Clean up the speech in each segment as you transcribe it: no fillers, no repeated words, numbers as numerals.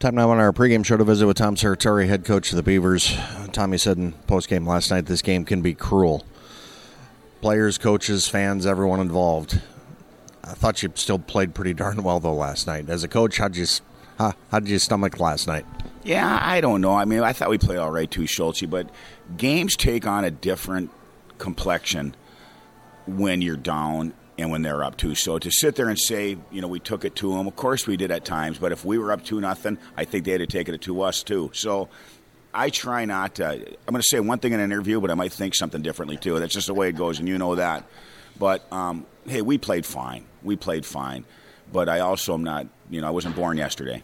Time now on our pregame show to visit with Tom Serratore, head coach of the Beavers. Tommy said in postgame last night this game can be cruel. Players, coaches, fans, everyone involved. I thought you still played pretty darn well, though, last night. As a coach, how did you stomach last night? Yeah, I don't know. I mean, I thought we played all right too, Schultz, but games take on a different complexion when you're down and when they're up too. So to sit there and say, we took it to them, of course we did at times, but if we were up 2-0, I think they had to take it to us too. So I try not to. I'm going to say one thing in an interview, but I might think something differently too. That's just the way it goes, and you know that. But, hey, we played fine. But I also am not, I wasn't born yesterday.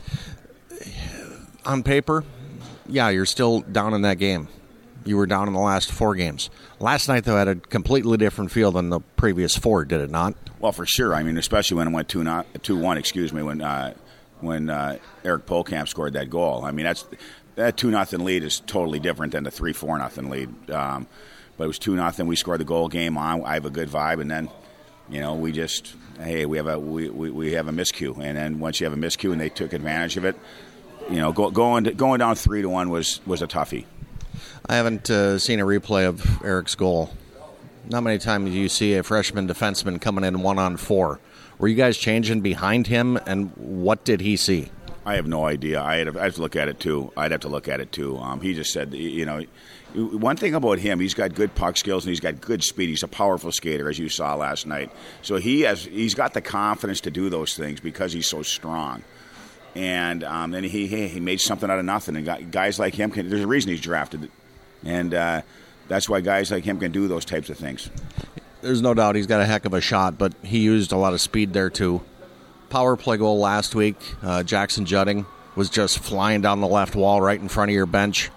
On paper, yeah, you're still down in that game. You were down in the last 4 games. Last night, though, had a completely different feel than the previous 4, did it not? Well, for sure. I mean, especially when it went 2-1, when Eric Polkamp scored that goal. I mean, that 2-0 lead is totally different than the 3-4 lead. But it was 2-0. We scored the goal, game on. I have a good vibe, and then, we have a miscue, and then once you have a miscue and they took advantage of it, going down 3-1 was a toughie. I haven't seen a replay of Eric's goal. Not many times do you see a freshman defenseman coming in 1-on-4. Were you guys changing behind him, and what did he see? I have no idea. I have to look at it too. He just said, one thing about him, he's got good puck skills and he's got good speed. He's a powerful skater, as you saw last night. So he's got the confidence to do those things because he's so strong. And then he made something out of nothing. And guys like him there's a reason he's drafted. And that's why guys like him can do those types of things. There's no doubt he's got a heck of a shot, but he used a lot of speed there too. Power play goal last week, Jackson Judding was just flying down the left wall right in front of your bench.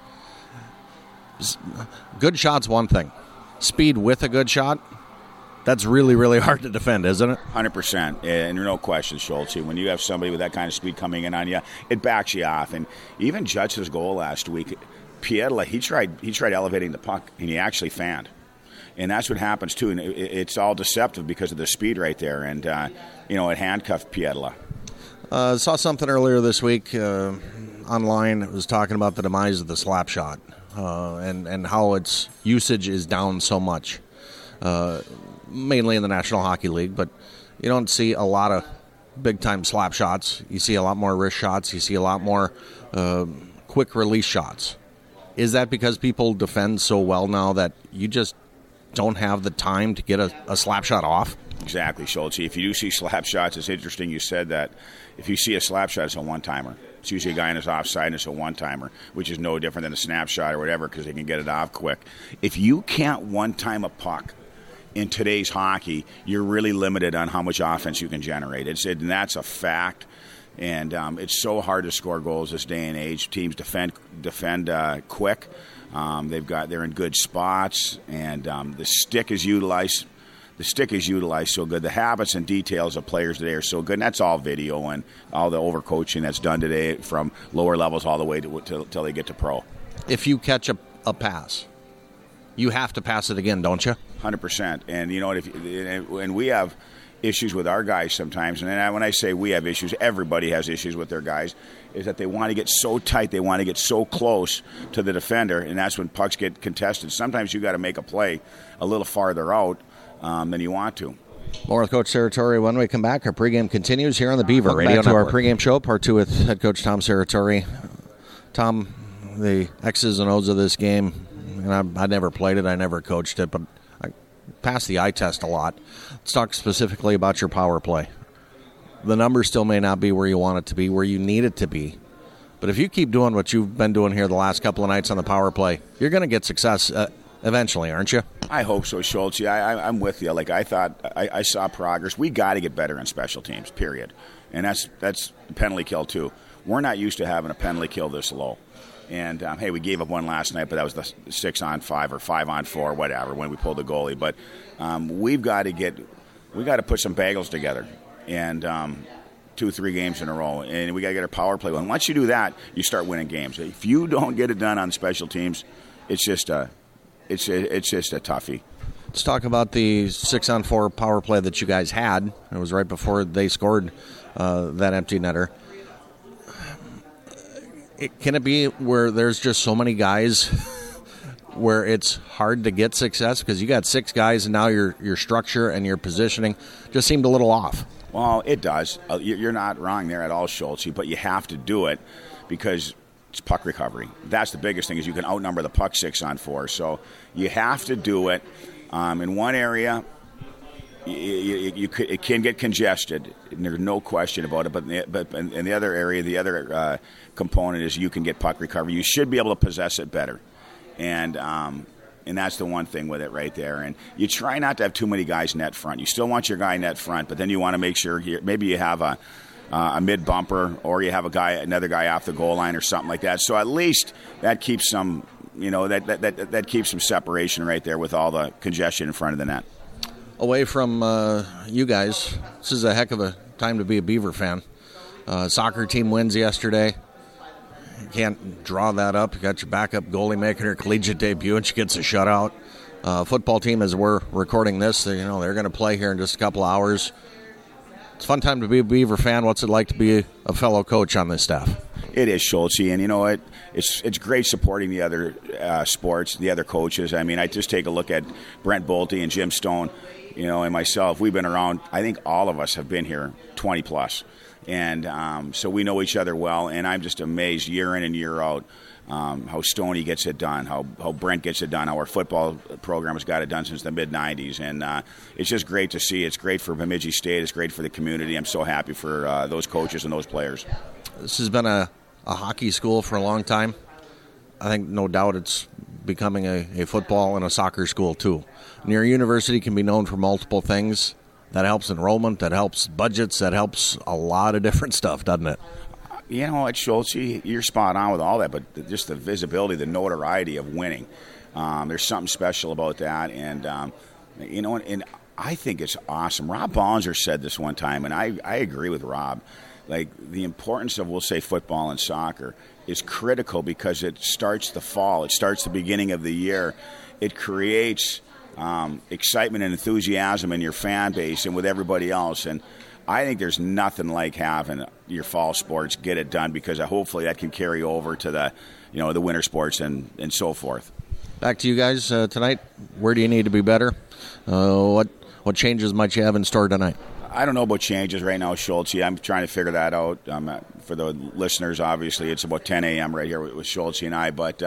Good shot's one thing. Speed with a good shot, that's really, really hard to defend, isn't it? 100%. And no question, Schultz. When you have somebody with that kind of speed coming in on you, it backs you off. And even Judge's goal last week, Pietla, he tried elevating the puck, and he actually fanned. And that's what happens, too. And it's all deceptive because of the speed right there. And, it handcuffed Pietla. Saw something earlier this week online. It was talking about the demise of the slap shot and how its usage is down so much, mainly in the National Hockey League. But you don't see a lot of big-time slap shots. You see a lot more wrist shots. You see a lot more quick-release shots. Is that because people defend so well now that you just don't have the time to get a slap shot off? Exactly, Schultz. If you do see slap shots, it's interesting you said that. If you see a slap shot, it's a one-timer. It's usually a guy in his offside and it's a one-timer, which is no different than a snapshot or whatever because they can get it off quick. If you can't one-time a puck in today's hockey, you're really limited on how much offense you can generate. And that's a fact. And it's so hard to score goals this day and age. Teams defend quick. They're in good spots, and the stick is utilized. The stick is utilized so good. The habits and details of players today are so good, and that's all video and all the overcoaching that's done today from lower levels all the way till they get to pro. If you catch a pass, you have to pass it again, don't you? 100%. And you know what? And we have issues with our guys sometimes, and when I say we have issues, everybody has issues with their guys, is that they want to get so tight, they want to get so close to the defender, and that's when pucks get contested. Sometimes you got to make a play a little farther out than you want to. More with Coach Serratore when we come back. Our pregame continues here on the Beaver Radio Network. Back to our pregame show, part 2 with head coach Tom Serratore. Tom, the X's and O's of this game, and I never played it, I never coached it, but I passed the eye test a lot. Let's talk specifically about your power play. The number still may not be where you want it to be, where you need it to be. But if you keep doing what you've been doing here the last couple of nights on the power play, you're going to get success eventually, aren't you? I hope so, Schultz. I'm with you. Like, I thought I saw progress. We got to get better in special teams, period. And that's penalty kill, too. We're not used to having a penalty kill this low. And, hey, we gave up one last night, but that was the 6-on-5 or 5-on-4, whatever, when we pulled the goalie. But we've got to put some bagels together. And 2-3 games in a row, and we got to get our power play going. Once you do that, you start winning games. If you don't get it done on special teams, it's just a toughie. Let's talk about the 6-on-4 power play that you guys had. It was right before they scored that empty netter. Can it be where there's just so many guys where it's hard to get success because you got 6 guys and now your structure and your positioning just seemed a little off? Well, it does. You're not wrong there at all, Schultz, but you have to do it because it's puck recovery. That's the biggest thing is you can outnumber the puck 6-on-4. So you have to do it. In one area, it can get congested. There's no question about it. But in the other area, the other component is you can get puck recovery. You should be able to possess it better. And that's the one thing with it right there. And you try not to have too many guys net front. You still want your guy net front, but then you want to make sure maybe you have a mid bumper or you have another guy off the goal line or something like that. So at least that keeps some, that keeps some separation right there with all the congestion in front of the net. Away from you guys, this is a heck of a time to be a Beaver fan. Soccer team wins yesterday. You can't draw that up. You got your backup goalie making her collegiate debut, and she gets a shutout. Football team, as we're recording this, they're going to play here in just a couple hours. It's a fun time to be a Beaver fan. What's it like to be a fellow coach on this staff? It is, Schultz, and you know what? It's great supporting the other sports, the other coaches. I mean, I just take a look at Brent Bolte and Jim Stone, and myself. We've been around. I think all of us have been here 20 plus. And so we know each other well, and I'm just amazed year in and year out how Stoney gets it done, how Brent gets it done, how our football program has got it done since the mid-'90s. And it's just great to see. It's great for Bemidji State. It's great for the community. I'm so happy for those coaches and those players. This has been a hockey school for a long time. I think no doubt it's becoming a football and a soccer school too. And your university can be known for multiple things. That helps enrollment, that helps budgets, that helps a lot of different stuff, doesn't it? You know what, Schultz, you're spot on with all that, but just the visibility, the notoriety of winning. There's something special about that, and and I think it's awesome. Rob Ballinger said this one time, and I agree with Rob. Like, the importance of, we'll say, football and soccer is critical because it starts the fall. It starts the beginning of the year. It creates excitement and enthusiasm in your fan base and with everybody else. And I think there's nothing like having your fall sports get it done because hopefully that can carry over to the winter sports and so forth. Back to you guys tonight. Where do you need to be better? What changes might you have in store tonight? I don't know about changes right now, Schultz. I'm trying to figure that out. For the listeners, obviously, it's about 10 a.m. right here with Schultz and I. But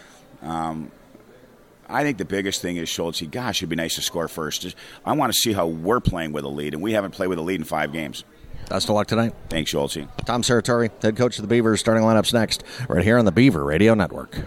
I think the biggest thing is, Schultz, gosh, it'd be nice to score first. I want to see how we're playing with a lead, and we haven't played with a lead in 5 games. Best of luck tonight. Thanks, Schultz. Tom Serratore, head coach of the Beavers. Starting lineups next, right here on the Beaver Radio Network.